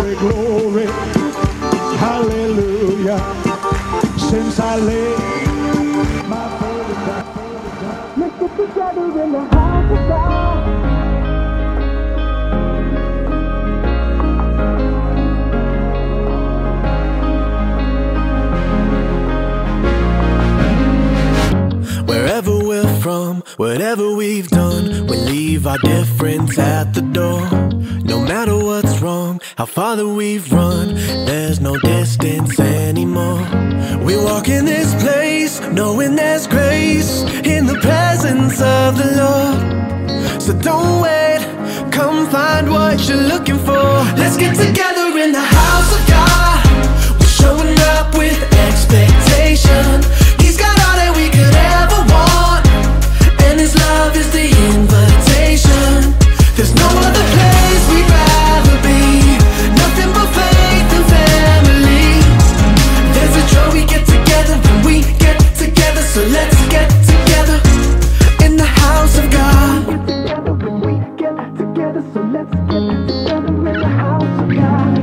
glory, glory. Hallelujah. Since I laid my burden down. Let's get together in the house of God. Wherever we're from, whatever we've done, we leave our difference at the door. No matter what's wrong, how far that we've run, there's no distance anymore. We walk in this place, knowing there's grace in the presence of the Lord. So don't wait, come find what you're looking for. Let's get together in the house of God. We're showing up with expectation. He's got all that we could ever want, and His love is the invitation. There's no other place we'd rather be, nothing but faith and family. There's a joy we get together when we get together, so let's get together in the house of God. Get together when we get together, so let's get together in the house of God.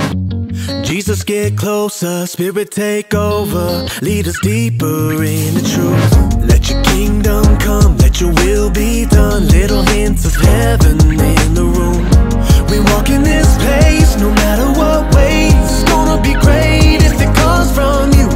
Jesus, get closer, Spirit take over, lead us deeper in the truth. Let your kingdom come, let your will be done. Little hints of heaven in the room. We walk in this place, no matter what way. It's gonna be great if it comes from you.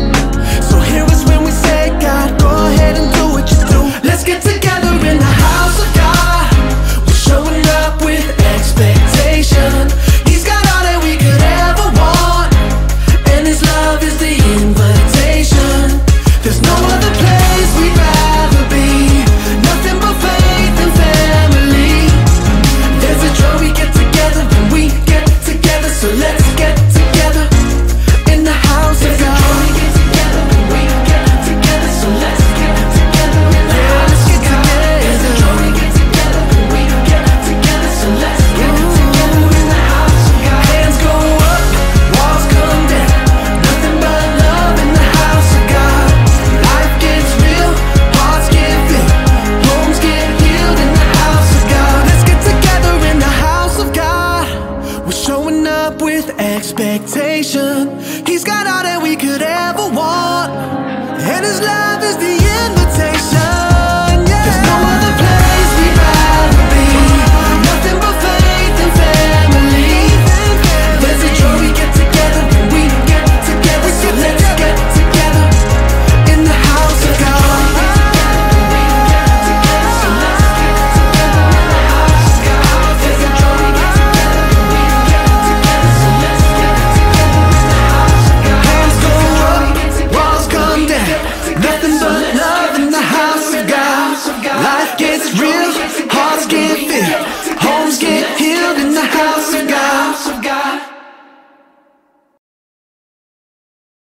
So hear us when we say, God, go ahead and do what you do. Let's get together in the house of God. We're showing up with expectation. He's got all that we could ever want, and His love is the invitation. There's no other place we'd rather be, nothing but faith and family. There's a joy we get together when we get together, so let's get together in the house of God. There's a joy we get together when we get together, so let's get together in the house of God. There's a joy we get together when we get together, so let's get together in the house of God. Hands go up, walls come down, nothing but love in the house of God. Life gets real, hearts get filled, homes get healed in the house of God. Let's get together in the house of God. We're showing up with expectation. He's got all that we could ever want, and His love is the end.